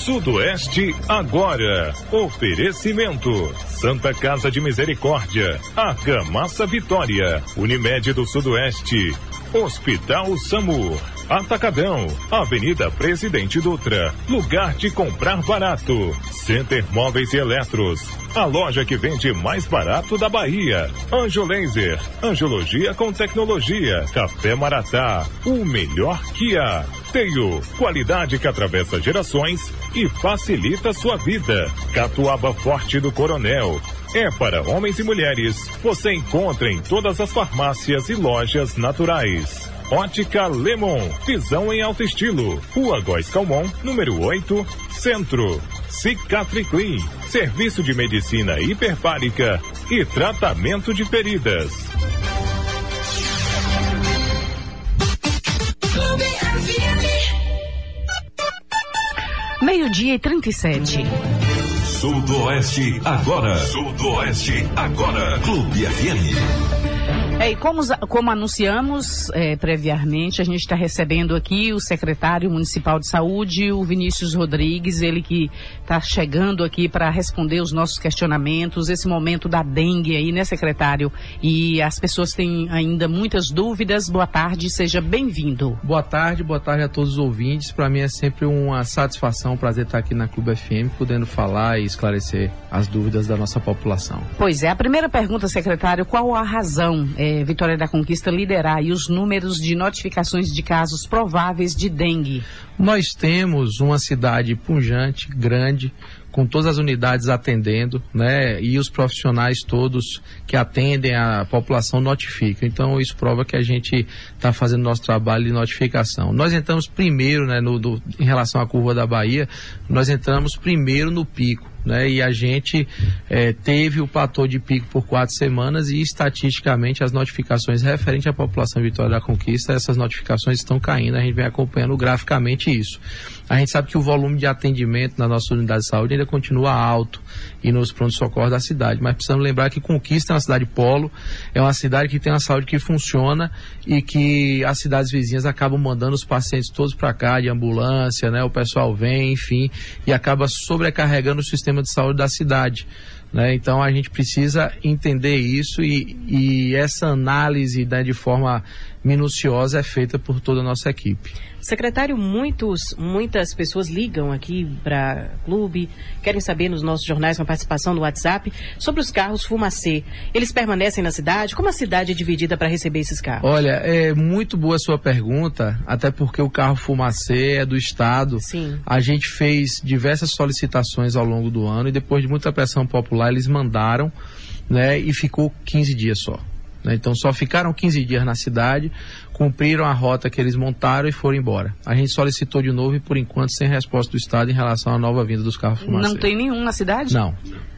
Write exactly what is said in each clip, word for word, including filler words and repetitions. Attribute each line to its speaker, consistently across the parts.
Speaker 1: Sudoeste agora. Oferecimento: Santa Casa de Misericórdia, Argamassa Vitória, Unimed do Sudoeste, Hospital SAMU, Atacadão, Avenida Presidente Dutra, lugar de comprar barato. Center Móveis e Eletros, a loja que vende mais barato da Bahia. Anjo Laser, angiologia com tecnologia. Café Maratá, o melhor que há. Teio, qualidade que atravessa gerações e facilita sua vida. Catuaba Forte do Coronel, é para homens e mulheres. Você encontra em todas as farmácias e lojas naturais. Ótica Lemon, visão em alto estilo. Rua Góes Calmon, número oito, Centro. Cicatriclean, serviço de medicina hiperbárica e tratamento de feridas.
Speaker 2: Meio-dia e trinta e sete.
Speaker 3: Sudoeste agora. Sudoeste agora. Clube F M.
Speaker 2: É, e como, como anunciamos é, previamente, a gente está recebendo aqui o secretário municipal de saúde, o Vinícius Rodrigues, ele que está chegando aqui para responder os nossos questionamentos, esse momento da dengue aí, né, secretário? E as pessoas têm ainda muitas dúvidas. Boa tarde, seja bem-vindo.
Speaker 4: Boa tarde, boa tarde a todos os ouvintes. Para mim é sempre uma satisfação, um prazer estar aqui na Clube F M, podendo falar e esclarecer as dúvidas da nossa população.
Speaker 2: Pois é, a primeira pergunta, secretário, qual a razão é, Vitória da Conquista liderar aí os números de notificações de casos prováveis de dengue?
Speaker 4: Nós temos uma cidade pujante, grande, com todas as unidades atendendo, né, e os profissionais todos que atendem a população notificam. Então isso prova que a gente está fazendo nosso trabalho de notificação. Nós entramos primeiro, né, no, do, em relação à curva da Bahia, nós entramos primeiro no pico, né, e a gente é, teve o platô de pico por quatro semanas e estatisticamente as notificações referentes à população Vitória da Conquista, essas notificações estão caindo, a gente vem acompanhando graficamente isso. A gente sabe que o volume de atendimento na nossa unidade de saúde ainda continua alto e nos pronto-socorro da cidade, mas precisamos lembrar que Conquista é uma cidade polo, é uma cidade que tem uma saúde que funciona e que as cidades vizinhas acabam mandando os pacientes todos para cá de ambulância, né, o pessoal vem, enfim, e acaba sobrecarregando o sistema de saúde da cidade, né? Então a gente precisa entender isso e, e essa análise, né, de forma minuciosa é feita por toda a nossa equipe.
Speaker 5: Secretário, muitos, muitas pessoas ligam aqui para o clube, querem saber nos nossos jornais, com a participação no WhatsApp, sobre os carros Fumacê. Eles permanecem na cidade? Como a cidade é dividida para receber esses carros?
Speaker 4: Olha, é muito boa a sua pergunta, até porque o carro Fumacê é do Estado.
Speaker 5: Sim.
Speaker 4: A gente fez diversas solicitações ao longo do ano e depois de muita pressão popular eles mandaram, né, e ficou quinze dias só. Então só ficaram quinze dias na cidade, cumpriram a rota que eles montaram e foram embora. A gente solicitou de novo e por enquanto sem resposta do Estado em relação à nova vinda dos carros Fumacê.
Speaker 2: Não tem nenhum na cidade?
Speaker 4: Não.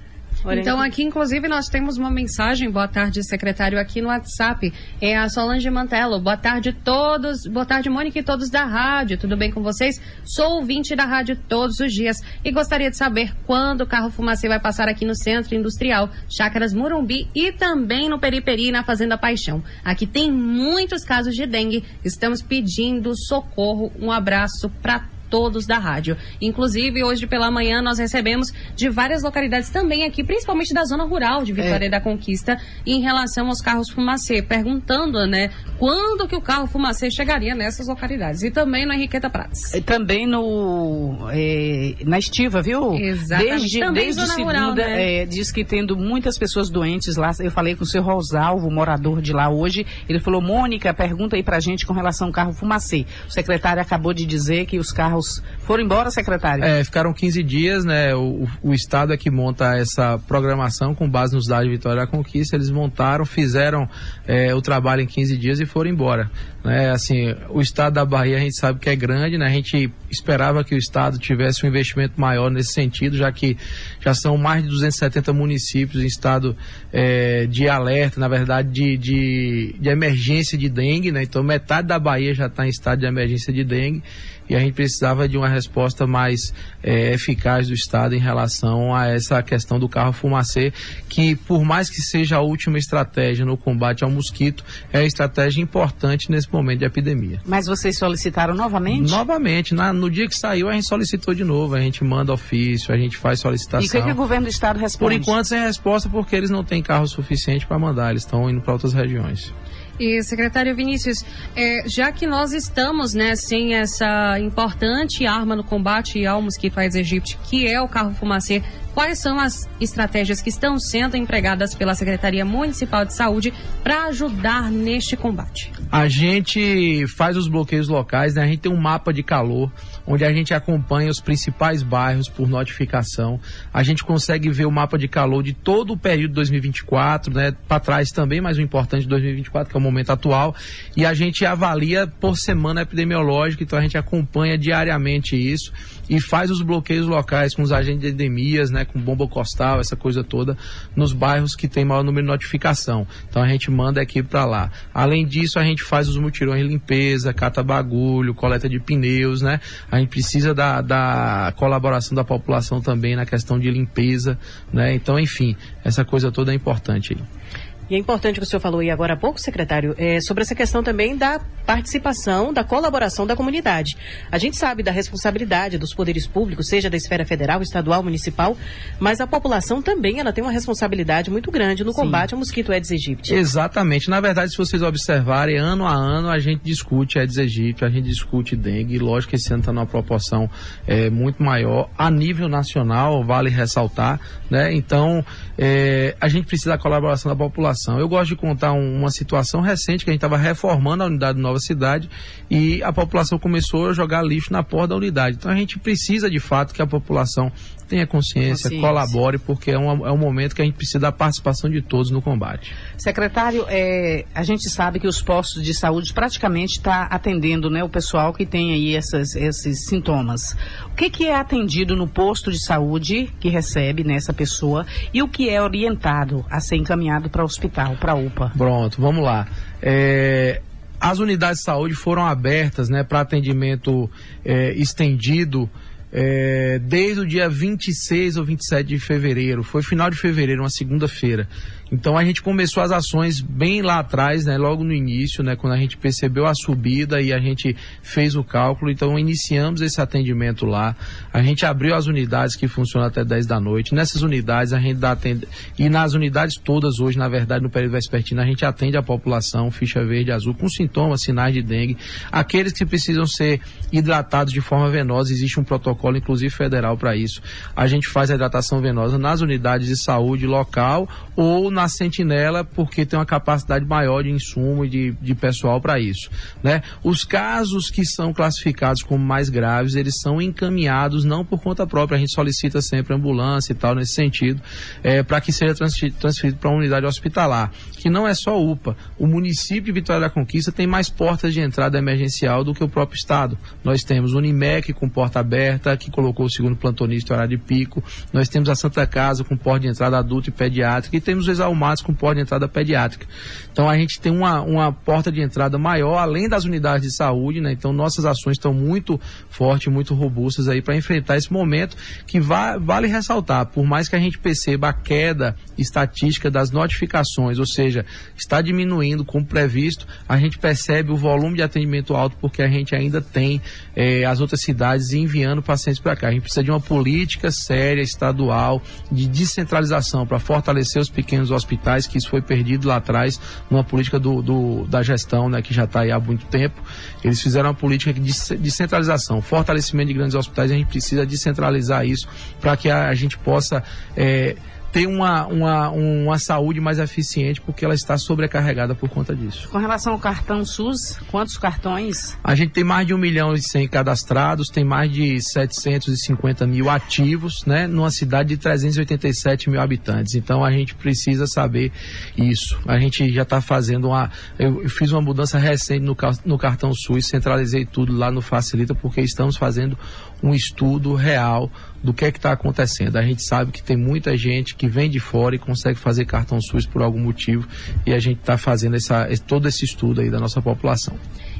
Speaker 6: Então aqui inclusive nós temos uma mensagem, boa tarde secretário, aqui no WhatsApp, é a Solange Mantello, boa tarde todos, boa tarde Mônica e todos da rádio, tudo bem com vocês? Sou ouvinte da rádio todos os dias e gostaria de saber quando o carro Fumacê vai passar aqui no Centro Industrial, Chácaras Morumbi e também no Periperi e na Fazenda Paixão. Aqui tem muitos casos de dengue, estamos pedindo socorro, um abraço para todos da rádio. Inclusive, hoje pela manhã nós recebemos de várias localidades também aqui, principalmente da zona rural de Vitória é. da Conquista, em relação aos carros Fumacê, perguntando, né, quando que o carro Fumacê chegaria nessas localidades. E também no Henriqueta Prates.
Speaker 2: E também no é, na Estiva, viu?
Speaker 6: Exatamente.
Speaker 2: Desde,
Speaker 6: também
Speaker 2: desde
Speaker 6: zona
Speaker 2: segunda,
Speaker 6: rural, né?
Speaker 2: é, diz que tendo muitas pessoas doentes lá. Eu falei com o seu Rosalvo, morador de lá hoje. Ele falou, Mônica, pergunta aí pra gente com relação ao carro Fumacê. O secretário acabou de dizer que os carros foram embora, secretário?
Speaker 4: É, ficaram quinze dias, né? O, o Estado é que monta essa programação com base nos dados de Vitória da Conquista. Eles montaram, fizeram é, o trabalho em quinze dias e foram embora. Né? Assim, o Estado da Bahia a gente sabe que é grande, né? A gente esperava que o Estado tivesse um investimento maior nesse sentido, já que já são mais de duzentos e setenta municípios em estado é, de alerta, na verdade, de, de, de emergência de dengue, né? Então metade da Bahia já está em estado de emergência de dengue. e a gente precisava de uma resposta mais é, eficaz do Estado em relação a essa questão do carro fumacê, que por mais que seja a última estratégia no combate ao mosquito, é uma estratégia importante nesse momento de epidemia.
Speaker 2: Mas vocês solicitaram novamente?
Speaker 4: Novamente, na, no dia que saiu a gente solicitou de novo, a gente manda ofício, a gente faz solicitação.
Speaker 2: E o que, que o governo do Estado responde?
Speaker 4: Por enquanto sem resposta, porque eles não têm carro suficiente para mandar, eles estão indo para outras regiões.
Speaker 6: E, secretário Vinícius, é, já que nós estamos, né, sem essa importante arma no combate ao mosquito Aedes aegypti, que é o carro fumacê, quais são as estratégias que estão sendo empregadas pela Secretaria Municipal de Saúde para ajudar neste combate?
Speaker 4: A gente faz os bloqueios locais, né? A gente tem um mapa de calor, onde a gente acompanha os principais bairros por notificação. A gente consegue ver o mapa de calor de todo o período de dois mil e vinte e quatro, né? Para trás também, mas o importante de dois mil e vinte e quatro, que é o momento atual. E a gente avalia por semana epidemiológica, então a gente acompanha diariamente isso e faz os bloqueios locais com os agentes de endemias, né? Com bomba costal, essa coisa toda, nos bairros que tem maior número de notificação. Então a gente manda a equipe para lá. Além disso, a gente faz os mutirões de limpeza, cata bagulho, coleta de pneus, né? A gente precisa da, da colaboração da população também na questão de limpeza, né? Então, enfim, essa coisa toda é importante aí.
Speaker 5: E é importante o que o senhor falou aí agora há pouco, secretário, é, sobre essa questão também da participação, da colaboração da comunidade. A gente sabe da responsabilidade dos poderes públicos, seja da esfera federal, estadual, municipal, mas a população também ela tem uma responsabilidade muito grande no combate Sim. ao mosquito Aedes aegypti.
Speaker 4: Exatamente. Na verdade, se vocês observarem, ano a ano a gente discute Aedes aegypti, a gente discute dengue, e lógico que esse ano está numa proporção é, muito maior, a nível nacional, vale ressaltar, né? Então, é, a gente precisa da colaboração da população. Eu gosto de contar um, uma situação recente que a gente estava reformando a unidade de Nova Cidade e a população começou a jogar lixo na porta da unidade. Então a gente precisa de fato que a população tenha consciência, consciência. colabore, porque é um, é um momento que a gente precisa da participação de todos no combate.
Speaker 2: Secretário, é, a gente sabe que os postos de saúde praticamente estão tá atendendo, né, o pessoal que tem aí essas, esses sintomas. O que, que é atendido no posto de saúde que recebe nessa pessoa e o que é orientado a ser encaminhado para o hospital, para a U P A?
Speaker 4: Pronto, vamos lá. É... As unidades de saúde foram abertas, né, para atendimento é, estendido é, desde o dia vinte e seis ou vinte e sete de fevereiro. Foi final de fevereiro, uma segunda-feira. Então a gente começou as ações bem lá atrás, né, logo no início, né, quando a gente percebeu a subida e a gente fez o cálculo. Então iniciamos esse atendimento lá. A gente abriu as unidades que funcionam até dez da noite. Nessas unidades a gente dá atende... e nas unidades todas hoje, na verdade, no período vespertino, a gente atende a população ficha verde e azul com sintomas, sinais de dengue. Aqueles que precisam ser hidratados de forma venosa, existe um protocolo, inclusive federal, para isso. A gente faz a hidratação venosa nas unidades de saúde local ou na sentinela, porque tem uma capacidade maior de insumo e de, de pessoal para isso, né? Os casos que são classificados como mais graves, eles são encaminhados não por conta própria, a gente solicita sempre ambulância e tal nesse sentido, é, para que seja transferido, transferido para uma unidade hospitalar, que não é só U P A. O município de Vitória da Conquista tem mais portas de entrada emergencial do que o próprio estado. Nós temos o Unimec com porta aberta, que colocou o segundo plantonista em horário de pico, nós temos a Santa Casa com porta de entrada adulta e pediátrica, e temos os Almados com porta de entrada pediátrica. Então a gente tem uma, uma porta de entrada maior, além das unidades de saúde, né? Então nossas ações estão muito fortes, muito robustas aí para enfrentar esse momento que va- vale ressaltar, por mais que a gente perceba a queda estatística das notificações, ou seja, está diminuindo como previsto, a gente percebe o volume de atendimento alto porque a gente ainda tem eh, as outras cidades enviando pacientes para cá. A gente precisa de uma política séria, estadual, de descentralização para fortalecer os pequenos hospitais, que isso foi perdido lá atrás, numa política do, do, da gestão, né, que já está aí há muito tempo. Eles fizeram uma política de descentralização, fortalecimento de grandes hospitais, e a gente precisa descentralizar isso para que a, a gente possa é, ter uma, uma, uma saúde mais eficiente, porque ela está sobrecarregada por conta disso.
Speaker 2: Com relação ao cartão SUS, quantos cartões?
Speaker 4: A gente tem mais de um milhão e cem cadastrados, tem mais de setecentos e cinquenta mil ativos, né, numa cidade de trezentos e oitenta e sete mil habitantes. Então a gente precisa saber isso. A gente já está fazendo uma... Eu, eu fiz uma mudança recente no, no cartão SUS, centralizei tudo lá no Facilita, porque estamos fazendo um estudo real do que é que está acontecendo. A gente sabe que tem muita gente que vem de fora e consegue fazer cartão SUS por algum motivo, e a gente está fazendo essa, todo esse estudo aí da nossa população.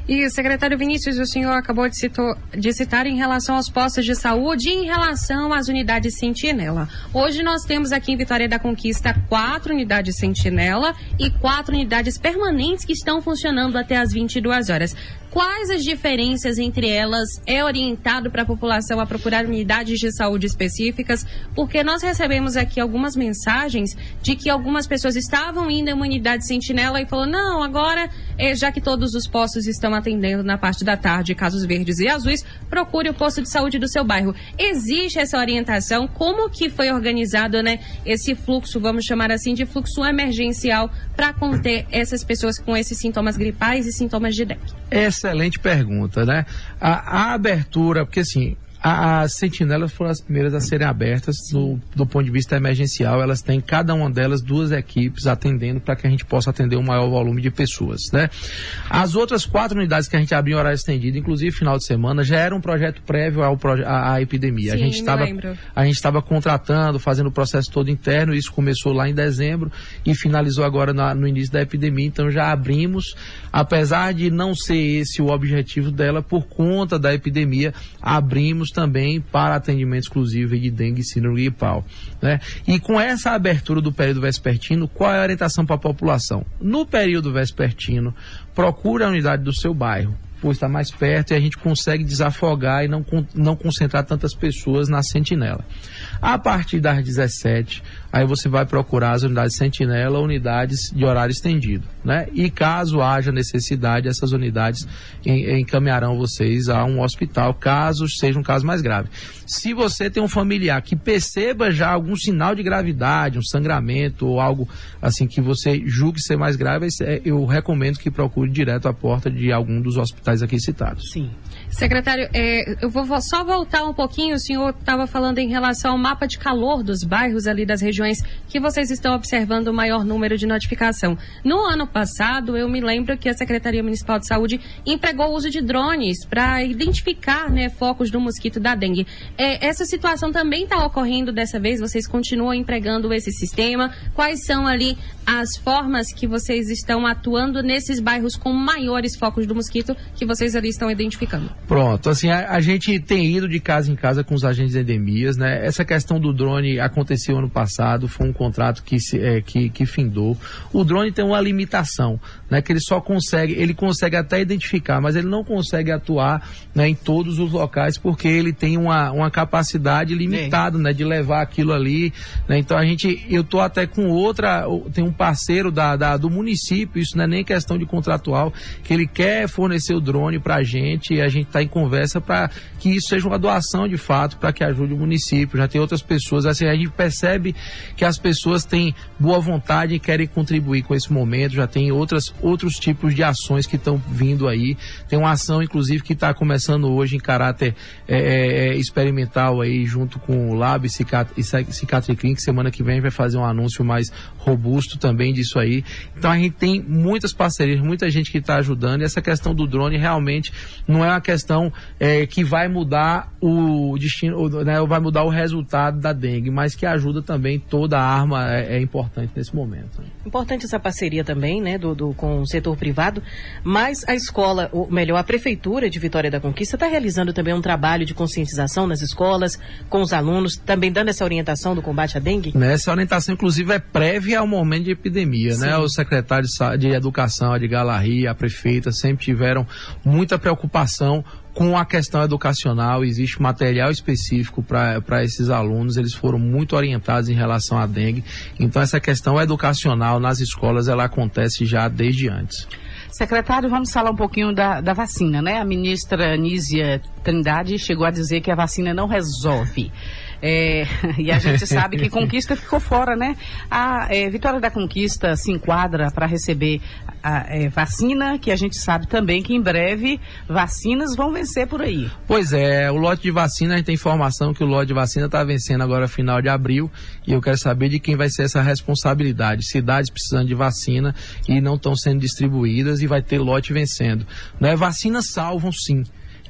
Speaker 6: E, secretário Vinícius, o senhor acabou de, citou, de citar em relação aos postos de saúde e em relação às unidades Sentinela. Hoje nós temos aqui em Vitória da Conquista quatro unidades Sentinela e quatro unidades permanentes que estão funcionando até às vinte e duas horas. Quais as diferenças entre elas? É orientado para a população a procurar unidades de saúde específicas? Porque nós recebemos aqui algumas mensagens de que algumas pessoas estavam indo em uma unidade Sentinela e falou, não, agora, eh, já que todos os postos estão atendendo na parte da tarde, casos verdes e azuis, procure o posto de saúde do seu bairro. Existe essa orientação? Como que foi organizado, né, esse fluxo, vamos chamar assim, de fluxo emergencial para conter essas pessoas com esses sintomas gripais e sintomas de dengue?
Speaker 4: Excelente pergunta, né? A, a abertura, porque assim, as sentinelas foram as primeiras a serem abertas do, do ponto de vista emergencial. Elas têm, cada uma delas, duas equipes atendendo para que a gente possa atender um maior volume de pessoas, né? As outras quatro unidades que a gente abriu em horário estendido, inclusive final de semana, já era um projeto prévio ao proje- à, à epidemia.
Speaker 6: Sim,
Speaker 4: a gente estava a gente estava contratando, fazendo o processo todo interno. Isso começou lá em dezembro e finalizou agora na, no início da epidemia. Então já abrimos, apesar de não ser esse o objetivo dela, por conta da epidemia, abrimos também para atendimento exclusivo de dengue, síndrome gripal, né? E com essa abertura do período vespertino, qual é a orientação para a população? No período vespertino, procure a unidade do seu bairro, por estar mais perto, e a gente consegue desafogar e não, não concentrar tantas pessoas na sentinela. A partir das dezessete, aí você vai procurar as unidades sentinela, unidades de horário estendido, né? E caso haja necessidade, essas unidades en, encaminharão vocês a um hospital, caso seja um caso mais grave. Se você tem um familiar que perceba já algum sinal de gravidade, um sangramento ou algo assim que você julgue ser mais grave, eu recomendo que procure direto a porta de algum dos hospitais aqui citados.
Speaker 5: Sim.
Speaker 6: Secretário, é, eu vou só voltar um pouquinho. O senhor estava falando em relação ao mapa de calor dos bairros ali das regiões que vocês estão observando o maior número de notificação. No ano passado, eu me lembro que a Secretaria Municipal de Saúde empregou o uso de drones para identificar, né, focos do mosquito da dengue. É, essa situação também está ocorrendo dessa vez? Vocês continuam empregando esse sistema? Quais são ali as formas que vocês estão atuando nesses bairros com maiores focos do mosquito que vocês ali estão identificando?
Speaker 4: Pronto, assim, a, a gente tem ido de casa em casa com os agentes de endemias, né? Essa questão do drone aconteceu ano passado, foi um contrato que, se, é, que, que findou. O drone tem uma limitação, né? Que ele só consegue, ele consegue até identificar, mas ele não consegue atuar, né, em todos os locais, porque ele tem uma, uma capacidade limitada, né, de levar aquilo ali, né? Então a gente, eu tô até com outra, tem um parceiro da, da, do município, isso não é nem questão de contratual, que ele quer fornecer o drone pra gente, e a gente está em conversa para que isso seja uma doação de fato, para que ajude o município. Já tem outras pessoas, assim, a gente percebe que as pessoas têm boa vontade e querem contribuir com esse momento. Já tem outras, outros tipos de ações que estão vindo aí. Tem uma ação, inclusive, que está começando hoje em caráter é, é, experimental aí, junto com o Lab Cicatriclin, que semana que vem vai fazer um anúncio mais robusto também disso aí. Então a gente tem muitas parcerias, muita gente que está ajudando, e essa questão do drone realmente não é uma questão é, que vai mudar o destino, né, vai mudar o resultado da dengue, mas que ajuda também. Toda arma é, é importante nesse momento.
Speaker 5: Importante essa parceria também, né, do, do, com o setor privado, mas a escola, ou melhor, a Prefeitura de Vitória da Conquista está realizando também um trabalho de conscientização nas escolas, com os alunos, também dando essa orientação do combate à dengue?
Speaker 4: Essa orientação, inclusive, é prévia ao momento de epidemia, né? O secretário de Educação, Edgar Larry, a prefeita, sempre tiveram muita preocupação com a questão educacional. Existe material específico para esses alunos, eles foram muito orientados em relação à dengue. Então essa questão educacional nas escolas, ela acontece já desde antes.
Speaker 2: Secretário, vamos falar um pouquinho da, da vacina, né? A ministra Nízia Trindade chegou a dizer que a vacina não resolve. É, e a gente sabe que Conquista ficou fora, né? A é, Vitória da Conquista se enquadra para receber a é, vacina, que a gente sabe também que em breve vacinas vão vencer por aí.
Speaker 4: Pois é, o lote de vacina, a gente tem informação que o lote de vacina está vencendo agora final de abril, e eu quero saber de quem vai ser essa responsabilidade. Cidades precisando de vacina e não estão sendo distribuídas, e vai ter lote vencendo. Né? Vacinas salvam, sim.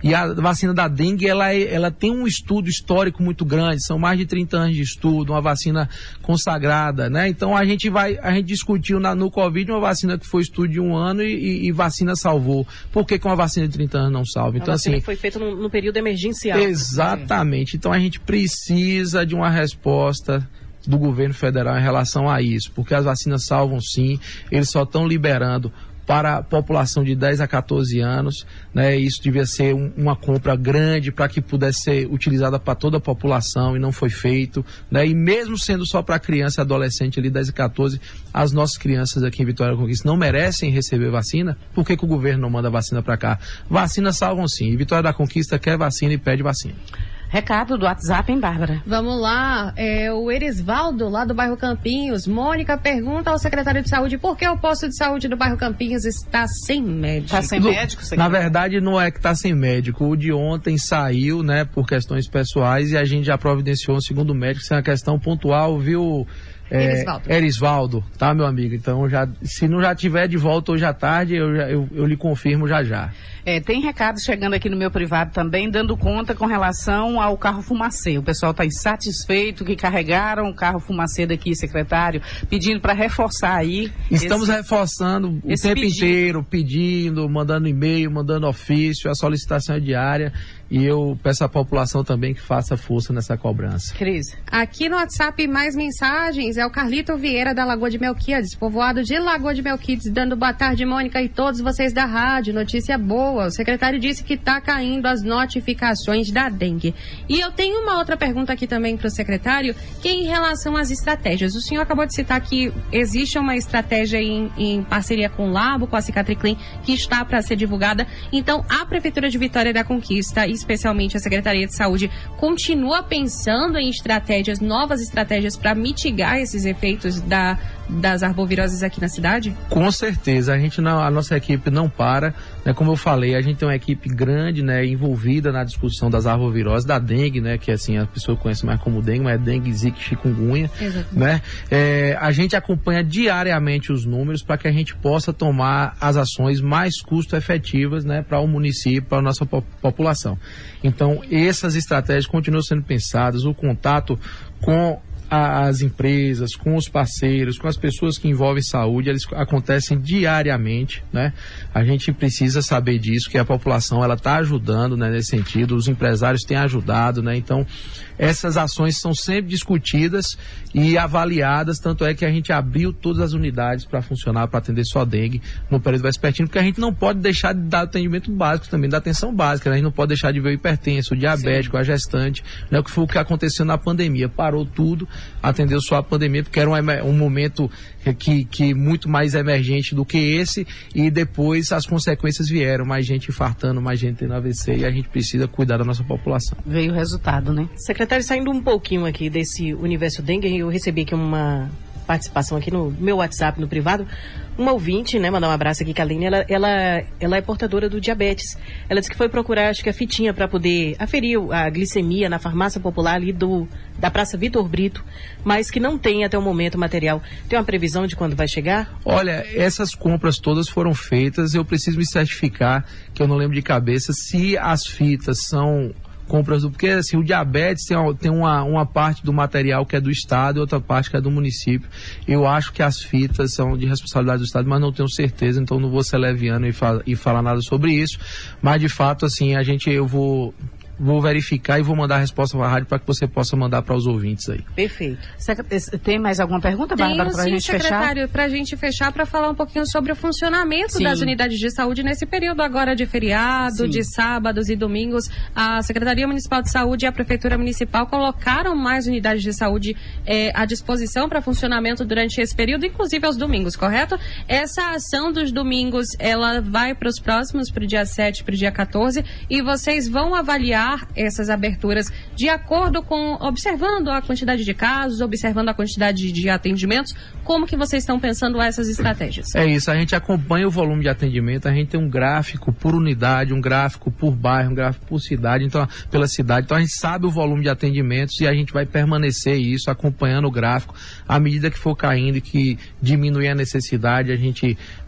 Speaker 4: E a vacina da dengue, ela, é, ela tem um estudo histórico muito grande, são mais de trinta anos de estudo, uma vacina consagrada, né? Então a gente vai, a gente discutiu na, no Covid uma vacina que foi estudo de um ano e, e, e vacina salvou. Por que, que uma vacina de trinta anos não salva? Então,
Speaker 5: a vacina
Speaker 4: assim,
Speaker 5: foi feita no, no período emergencial.
Speaker 4: Exatamente. Então a gente precisa de uma resposta do governo federal em relação a isso, porque as vacinas salvam sim, eles só estão liberando para a população de dez a quatorze anos, né? Isso devia ser um, uma compra grande para que pudesse ser utilizada para toda a população e não foi feito, né? E mesmo sendo só para criança e adolescente ali, dez a quatorze, as nossas crianças aqui em Vitória da Conquista não merecem receber vacina. Por que que o governo não manda vacina para cá? Vacinas salvam sim, e Vitória da Conquista quer vacina e pede vacina.
Speaker 2: Recado do WhatsApp, hein, Bárbara?
Speaker 6: Vamos lá, é, o Erisvaldo, lá do bairro Campinhos. Mônica pergunta ao secretário de saúde por que o posto de saúde do bairro Campinhos está sem médico.
Speaker 2: Está sem médico,
Speaker 4: secretário? Na verdade, não é que está sem médico. O de ontem saiu, né, por questões pessoais e a gente já providenciou um segundo médico. Isso é uma questão pontual, viu? É, Erisvaldo. Erisvaldo, tá, meu amigo? Então, já, se não já tiver de volta hoje à tarde, eu, já, eu, eu lhe confirmo já já.
Speaker 2: É, tem recado chegando aqui no meu privado também, dando conta com relação ao carro fumacê. O pessoal está insatisfeito que carregaram o carro fumacê daqui, secretário, pedindo para reforçar aí.
Speaker 4: Estamos
Speaker 2: esse,
Speaker 4: reforçando o tempo pedido. inteiro, pedindo, mandando e-mail, mandando ofício, a solicitação é diária. E eu peço à população também que faça força nessa cobrança.
Speaker 2: Cris.
Speaker 6: Aqui no WhatsApp, mais mensagens. É o Carlito Vieira, da Lagoa de Melquiades, povoado de Lagoa de Melquiades, dando boa tarde, Mônica, e todos vocês da rádio. Notícia boa. O secretário disse que está caindo as notificações da dengue. E eu tenho uma outra pergunta aqui também para o secretário, que é em relação às estratégias. O senhor acabou de citar que existe uma estratégia em, em parceria com o Labo, com a Cicatriclin, que está para ser divulgada. Então, a Prefeitura de Vitória da Conquista, especialmente a Secretaria de Saúde, continua pensando em estratégias, novas estratégias para mitigar esses efeitos da, das arboviroses aqui na cidade?
Speaker 4: Com certeza, a gente não, a nossa equipe não para, né? Como eu falei, a gente tem uma equipe grande, né, envolvida na discussão das arboviroses, da dengue, né, que assim a pessoa conhece mais como dengue, mas é dengue, zika, chikungunya, né? É, a gente acompanha diariamente os números para que a gente possa tomar as ações mais custo-efetivas, né, para o município, para a nossa po- população. Então, essas estratégias continuam sendo pensadas, o contato com as empresas, com os parceiros, com as pessoas que envolvem saúde, eles acontecem diariamente, né? A gente precisa saber disso, que a população, ela está ajudando, né, nesse sentido, os empresários têm ajudado, né? Então, essas ações são sempre discutidas e avaliadas, tanto é que a gente abriu todas as unidades para funcionar, para atender só dengue no período vespertino, porque a gente não pode deixar de dar atendimento básico também, da atenção básica, né? A gente não pode deixar de ver o hipertenso, o diabético, Sim. a gestante, né? O que foi o que aconteceu na pandemia, parou tudo, atendeu só a pandemia, porque era um, um momento que, que muito mais emergente do que esse, e depois as consequências vieram, mais gente infartando, mais gente tendo A V C, e a gente precisa cuidar da nossa população.
Speaker 2: Veio o resultado, né?
Speaker 5: Secretário, saindo um pouquinho aqui desse universo dengue, eu recebi aqui uma participação aqui no meu WhatsApp, no privado, uma ouvinte, né, mandar um abraço aqui, Kaline, ela, ela, ela é portadora do diabetes. Ela disse que foi procurar, acho que a fitinha para poder aferir a glicemia na farmácia popular ali do, da Praça Vitor Brito, mas que não tem até o momento material. Tem uma previsão de quando vai chegar?
Speaker 4: Olha, essas compras todas foram feitas, eu preciso me certificar, que eu não lembro de cabeça, se as fitas são compras do... Porque assim, o diabetes tem, tem uma, uma parte do material que é do Estado e outra parte que é do município. Eu acho que as fitas são de responsabilidade do Estado, mas não tenho certeza, então não vou ser leviano e, fa- e falar nada sobre isso. Mas de fato, assim, a gente, eu vou... Vou verificar e vou mandar a resposta para a rádio para que você possa mandar para os ouvintes aí.
Speaker 5: Perfeito.
Speaker 2: Tem mais alguma pergunta, Bárbara, para a gente fechar?
Speaker 6: Secretário, para a gente fechar, para falar um pouquinho sobre o funcionamento sim. das unidades de saúde nesse período agora de feriado, sim. de sábados e domingos. A Secretaria Municipal de Saúde e a Prefeitura Municipal colocaram mais unidades de saúde eh, à disposição para funcionamento durante esse período, inclusive aos domingos, correto? Essa ação dos domingos, ela vai para os próximos, para o dia sete, para o dia quatorze, e vocês vão avaliar essas aberturas de acordo com, observando a quantidade de casos, observando a quantidade de atendimentos, como que vocês estão pensando essas estratégias?
Speaker 4: É isso, a gente acompanha o volume de atendimento, a gente tem um gráfico por unidade, um gráfico por bairro, um gráfico por cidade, então, pela cidade, então a gente sabe o volume de atendimentos e a gente vai permanecer isso, acompanhando o gráfico, à medida que for caindo e que diminuir a necessidade, a gente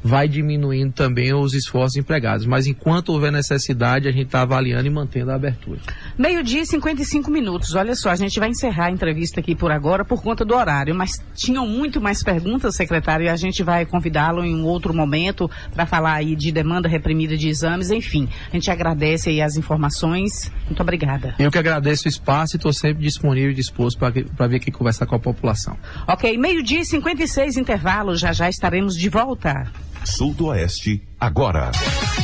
Speaker 4: vai diminuindo também os esforços empregados. Mas enquanto houver necessidade, a gente está avaliando e mantendo a abertura.
Speaker 2: Meio-dia e cinquenta e cinco minutos. Olha só, a gente vai encerrar a entrevista aqui por agora por conta do horário, mas tinham muito mais perguntas, secretário, e a gente vai convidá-lo em um outro momento para falar aí de demanda reprimida de exames, enfim. A gente agradece aí as informações. Muito obrigada.
Speaker 4: Eu que agradeço o espaço e estou sempre disponível e disposto para vir aqui conversar com a população.
Speaker 2: Ok, meio-dia e cinquenta e seis, intervalo, já já estaremos de volta.
Speaker 3: Sul do Oeste, agora.